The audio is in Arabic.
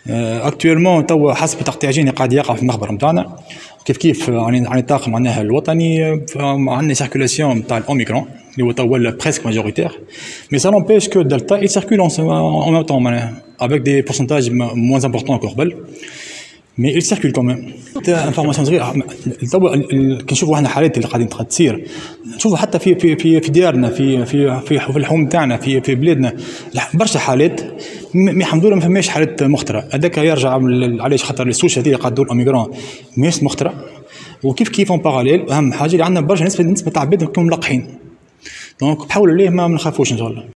اكتويلمون توا حسب تقطيع جيني قاعد يقع في المخبر نتاعنا كيف عن الطاقم معناها الوطني عندنا سيركولاسيون نتاع الاوميكرون اللي هو توا بريسك ماجوريتير مي سا نومبيش كو دلتا il circule en même temps معناها avec des pourcentages moins importants que قبل مي il circule quand même. انفورماسيون صغيره توا كي نشوفوا احنا حالات اللي قاعدين تصير نشوفوا حتى في ديارنا في الحوم نتاعنا في بلادنا برشا حالات الحمد لله ما فماش حالات مخترة. هذاك يرجع علاش خاطر السوش هذه قاعد تدور اوميغرون ماهيش مخترة وكيف اون باراليل اهم حاجه اللي عندنا برشا نسبه تاع عباد ملقحين دونك بحول الله ما نخافوش ان شاء الله.